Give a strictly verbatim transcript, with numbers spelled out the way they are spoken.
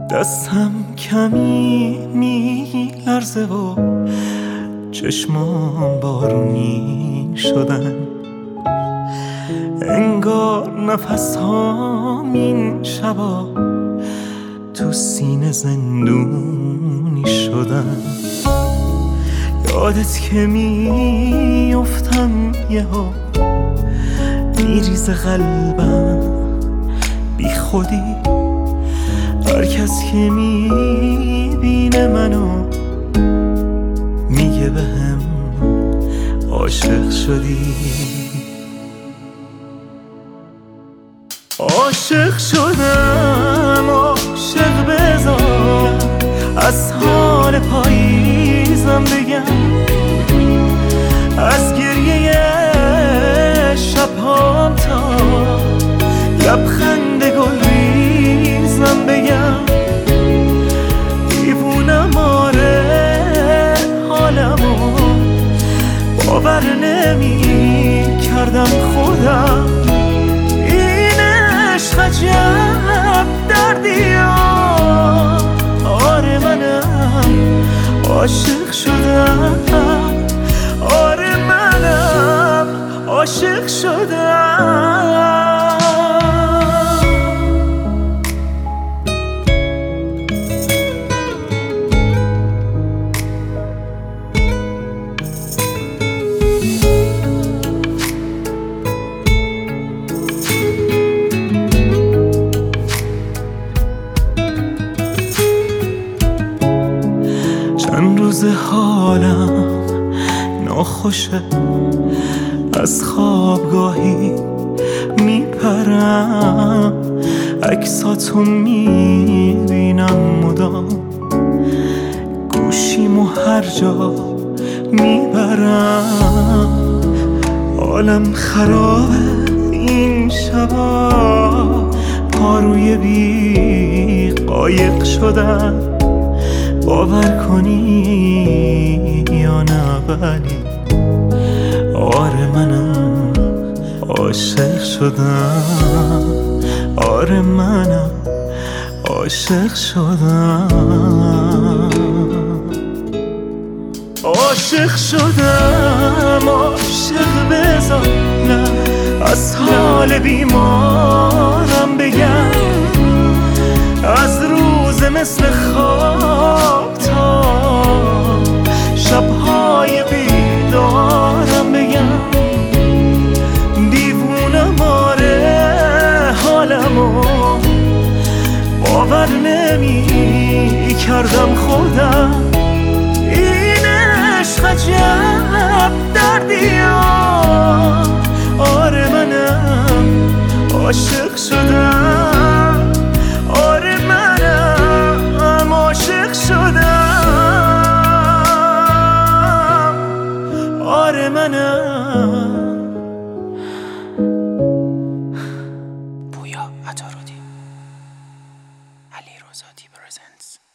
دستم کمی میلرزه و چشمام بارونی شدن، انگار نفس هام این شبا تو سینه زندونی شدن. یادت که میافتم یهو میریزه قلبم بی خودی، هر کس که میبینه منو میگه بهم عاشق شدی. عاشق شدم، عاشق بذار از حال پاییزم بگم، از گریه شبهام تا لبخند گلریزم بگم. دیوونم آره حالمو باور نمی کردم خودم، این عشق عجب دردی ها. آره منم عاشق شدم، آره منم عاشق شدم. چند روز حالم ناخوشه، از خوابگاهی میپرم، عکساتو میبینم مدام، گوشیمو هر جا میبرم. حالم خرابه این شبا، پاروی بی قایق شدن، باور کنی یا نه ولی آره منم عاشق شدم، آره منم عاشق شدم. عاشق شدم، عاشق بذار از حال بیمارم بگم، از روز مثل خواب تا شبهای بیدارم بگم. دیوونم آره حالمو باور نمی کردم خودم، این عشق عجب دردی ها. آره منم عاشق شدم، آره منم عاشق شدم، آره منم. پویا عطارودی، علی رضا پرزنتس.